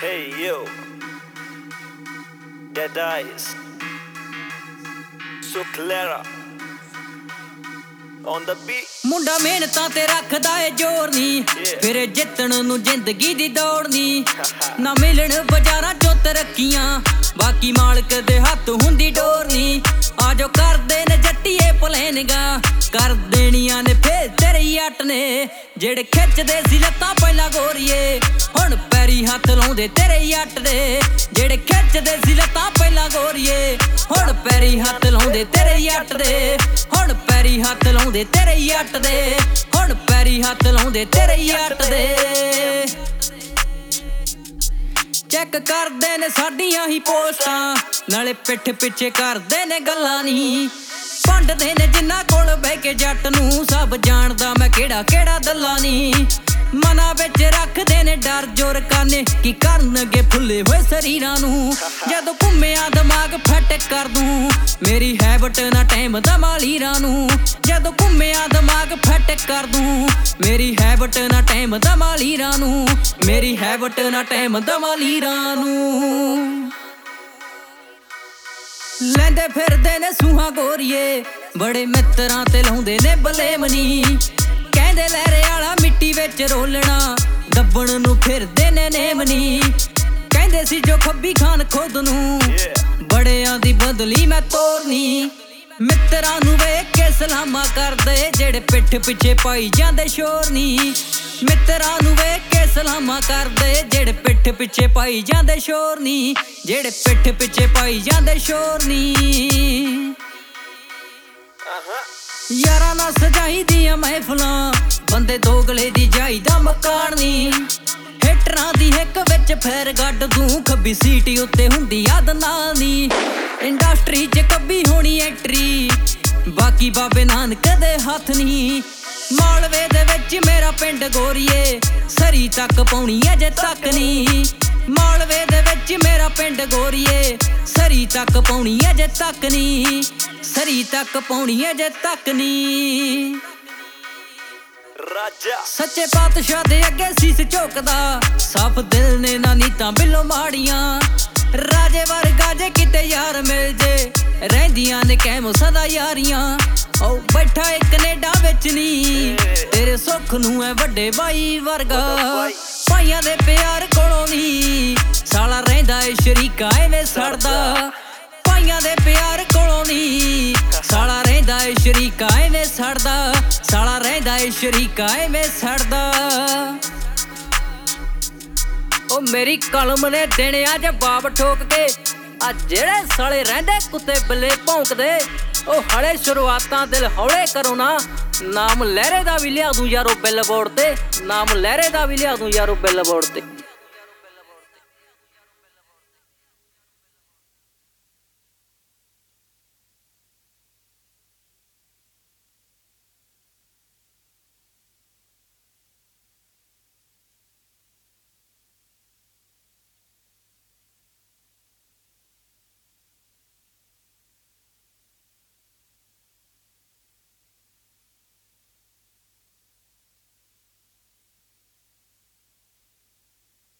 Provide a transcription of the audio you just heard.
Hey yo, Dead Eyes, so clear on the beat. ਮੁੰਡਾ ਮਿਹਨਤਾਂ ਤੇ ਰੱਖਦਾ ਏ ਜ਼ੋਰ ਨੀ, ਫਿਰ ਜਿੱਤਣ ਨੂੰ ਜ਼ਿੰਦਗੀ ਦੀ ਦੌੜ ਨੀ। ਨਾ ਮਿਲਣ ਬਾਜ਼ਾਰਾਂ ਚੋਂ ਤਰੱਕੀਆਂ, ਬਾਕੀ ਮਾਲਕ ਦੇ ਹੱਥ ਹੁੰਦੀ ਡੋਰ ਨੀ। ਆਜੋ ਕਰਦੇ ਨੇ ਜੱਟੀਏ ਪਲੈਨਗਾ, ਕਰ ਦੇਣੀਆਂ ਨੇ ਫੇਰ ਤੇਰੇ ਜੱਟ ਨੇ। ਜਿਹੜੇ ਖਿੱਚਦੇ ਸੀ ਲੱਤਾਂ ਪਹਿਲਾਂ ਗੋਰੀਏ, ਹੁਣ ਪੈਰੀ ਹੱਥ ਲਾਉਂਦੇ ਤੇਰੇ ਜੱਟ ਦੇ। ਜਿਹੜੇ ਖਿੱਚਦੇ ਸੀ ਲੱਤਾਂ ਪਹਿਲਾਂ ਗੋਰੀਏ, ਹੁਣ ਪੈਰੀ ਹੱਥ ਲਾਉਂਦੇ ਤੇਰੇ ਜੱਟ ਦੇ। ਹੁਣ ਪੈਰੀ ਹੱਥ ਲਾਉਂਦੇ ਤੇਰੇ ਜੱਟ ਦੇ। ਹੁਣ ਪੈਰੀ ਹੱਥ ਲਾਉਂਦੇ ਤੇਰੇ ਜੱਟ ਦੇ। ਚੈੱਕ ਕਰਦੇ ਨੇ ਸਾਡੀਆਂ ਹੀ ਪੋਸਟਾਂ, ਨਾਲੇ ਪਿੱਠ ਪਿੱਛੇ ਕਰਦੇ ਨੇ ਗੱਲਾਂ ਨੀ। ਭੰਡਦੇ ਨੇ ਜਿੰਨਾ ਕੋਲ ਬਹਿ ਕੇ ਜੱਟ ਨੂੰ, ਸਭ ਜਾਣਦਾ ਮੈਂ ਕਿਹੜਾ ਦੱਲਾ ਨੀ। ਮਨਾਂ ਵਿੱਚ ਰੱਖਦੇ ਨੇ ਡਰ ਜੋਰ ਕਾਨੇ, ਕੀ ਕਰਨਗੇ ਫੁੱਲੇ ਹੋਏ ਸਰੀਰਾਂ ਨੂੰ। ਜਦੋਂ ਘੁੰਮਿਆ ਦਿਮਾਗ ਫਟ ਕਰ ਦੂੰ, ਮੇਰੀ ਹੈਬਟ ਨਾ ਟਾਈਮ ਦਮਾ ਲੀਰਾਂ ਨੂੰ। ਜਦੋਂ ਘੁੰਮਿਆ ਦਿਮਾਗ ਫਟ ਕਰ ਦੂੰ, ਮੇਰੀ ਹੈਬਟ ਨਾ ਟਾਈਮ ਦਮਾ ਲੀਰਾਂ ਨੂੰ। ਮੇਰੀ ਹੈਬਟ ਨਾ ਟਾਈਮ ਦਮਾ ਲੀਰਾਂ ਨੂੰ। ਲੈਂਦੇ ਫਿਰਦੇ ਨੇ ਸੂਹਾਂ ਗੋਰੀਏ, ਬੜੇ ਮਿੱਤਰਾਂ ਤੇ ਲਾਉਂਦੇ ਨੇ ਬਲੇਮ ਨੀ। ਕਹਿੰਦੇ ਲਹਿਰੇ ਵਾਲਾ ਮਿੱਟੀ ਵਿੱਚ ਰੋਲਣਾ, ਦੱਬਣ ਨੂੰ ਫਿਰਦੇ ਨੇ ਨੇਮ ਨੀ। ਕਹਿੰਦੇ ਸੀ ਜੋ ਖੱਬੀ ਖਾਨ ਖੁਦ ਨੂੰ, ਬੜਿਆਂ ਦੀ ਬਦਲੀ ਮੈਂ ਤੋਰਨੀ। ਮਿੱਤਰਾਂ ਨੂੰ ਵੇਖ ਕੇ ਸਲਾਮਾਂ ਕਰਦੇ, ਜਿਹੜੇ ਪਿੱਠ ਪਿੱਛੇ ਪਾਈ ਜਾਂਦੇ ਸ਼ੋਰ ਨੀ। ਮਿੱਤਰਾਂ ਨੂੰ ਵੇਖ ਕੇ ਸਲਾਮਾਂ ਕਰਦੇ, ਜਿਹੜੇ ਪਿੱਠ ਪਿੱਛੇ ਪਾਈ ਜਾਂਦੇ ਸ਼ੋਰ ਨੀ। ਜਿਹੜੇ ਪਿੱਠ ਪਿੱਛੇ ਪਾਈ ਜਾਂਦੇ ਸ਼ੋਰ ਨੀ। ਯਾਰਾਂ ਨਾਲ ਸਜਾਈ ਦੀਆਂ ਮਹਿਫਲਾਂ, ਬੰਦੇ ਦੋਗਲੇ ਦੀ ਜਾਈਦਾ ਮਕਾਨ ਨੀ। ਹਿੱਟਰਾਂ ਦੀ ਹਿੱਕ ਵਿੱਚ ਫੇਰ ਗੱਡ ਦੂੰ, ਖੱਬੀ ਸੀਟ ਉੱਤੇ ਹੁੰਦੀ ਯਾਦ ਨਾਲ ਨੀ। ਇੰਡਸਟਰੀ 'ਚ ਕੱਬੀ ਹੋਣੀ ਐਂਟਰੀ, ਬਾਕੀ ਬਾਬੇ ਨਾਨਕ ਦੇ ਹੱਥ ਨੀ। ਮਾਲਵੇ ਦੇ ਵਿੱਚ ਮੇਰਾ ਪਿੰਡ ਗੋਰੀਏ, ਸਰੀ ਤੱਕ ਪਾਉਣੀ ਅਜੇ ਤੱਕ ਨੀ। ਮਾਲਵੇ ਦੇ ਵਿੱਚ ਮੇਰਾ ਪਿੰਡ ਗੋਰੀਏ, ਸਰੀ ਤੱਕ ਪਾਉਣੀ ਅਜੇ ਤੱਕ ਨੀ। ਸਰੀ ਤੱਕ ਪਾਉਣੀ ਅਜੇ ਤੱਕ ਨੀ। ਰਾਜਾ ਸੱਚੇ ਪਾਤਸ਼ਾਹ ਦੇ ਅੱਗੇ ਸੀਸ ਝੁਕਦਾ, ਸਾਫ ਦਿਲ ਨੇ ਨਾ ਨੀਤਾਂ ਬਿੱਲੋਂ ਮਾੜੀਆਂ। ਰਾਜੇ ਵਰਗਾ ਜੇ ਕਿਤੇ ਯਾਰ ਮਿਲ ਜੇ, ਰਹਿੰਦੀਆਂ ਨੇ ਕੈਮ ਸਦਾ ਯਾਰੀਆਂ। ਓ ਬੈਠਾ ਏ ਕੈਨੇਡਾ ਵਿੱਚ ਨੀ, ਤੇਰੇ ਸੁੱਖ ਨੂੰ ਐ ਵੱਡੇ ਬਾਈ ਵਰਗਾ। ਭਾਈਆਂ ਦੇ ਪਿਆਰ ਕੋਲੋਂ ਨੀ, ਸਾਲਾ ਰਹਿੰਦਾ ਏ ਸ਼ਰੀਕਾ ਐਵੇਂ ਸੜਦਾ। ਭਾਈਆਂ ਦੇ ਪਿਆਰ ਕੋਲੋਂ ਨੀ, ਸਾਲਾ ਰਹਿੰਦਾ ਏ ਸ਼ਰੀਕਾ ਐਵੇਂ ਸੜਦਾ। ਸਾਲਾ ਰਹਿੰਦਾ ਏ ਸ਼ਰੀਕਾ ਐਵੇਂ ਸੜਦਾ। ਓ ਮੇਰੀ ਕਲਮ ਨੇ ਦੇਣਿਆ ਜਵਾਬ ਠੋਕ ਕੇ, ਆ ਜਿਹੜੇ ਸਾਲੇ ਰਹਿੰਦੇ ਕੁੱਤੇ ਬਿੱਲੇ ਭੌਂਕਦੇ। ਉਹ ਹਲੇ ਸ਼ੁਰੂਆਤਾਂ ਦਿਲ ਹੌਲੇ ਕਰੋ ਨਾ, ਨਾਮ ਲਹਿਰੇ ਦਾ ਵੀ ਲਿਆ ਦੂੰ ਯਾਰੋ ਬਿੱਲਬੋਰਡ ਤੇ। ਨਾਮ ਲਹਿਰੇ ਦਾ ਵੀ ਲਿਆ ਦੂੰ ਯਾਰੋ ਬਿੱਲਬੋਰਡ ਤੇ।